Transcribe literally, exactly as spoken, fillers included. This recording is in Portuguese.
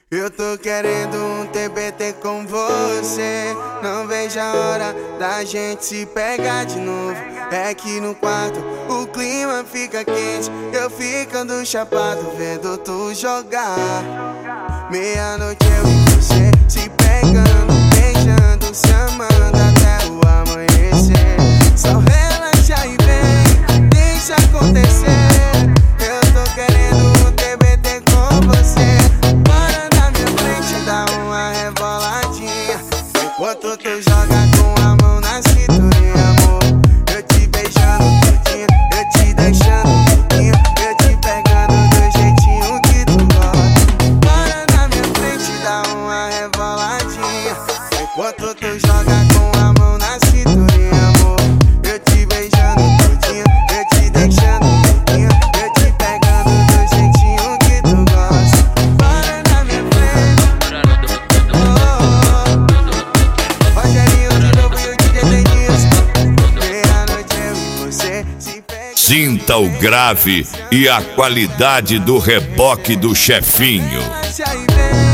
Eu tô querendo um T B T com você. Não vejo a hora da gente se pegar de novo. É que no quarto o clima fica quente, eu ficando chapado vendo tu jogar. Meia-noite eu e você se pegando, beijando, se amando até o amanhecer. Só relaxa e vem, deixa acontecer. Eu tô querendo um T B T com você. Bora na minha frente, dá uma reboladinha, enquanto tu joga com a mão na cinturinha, amor. Eu te beijando tudinho, eu te deixando tudinho, eu te pegando do jeitinho que tu gosta. Bora na minha frente, dá uma reboladinha, enquanto tu joga com a mão na cinturinha, amor. Eu te beijando tudinho, eu te deixando tudinho, eu te pegando do jeitinho que tu gosta. Bora na minha frente, oh, oh. Rogerinho de novo e o D J Denilson. Meia-noite eu e você se pegando. Sinta o grave e a qualidade do reboque do chefinho. Relaxa e vem.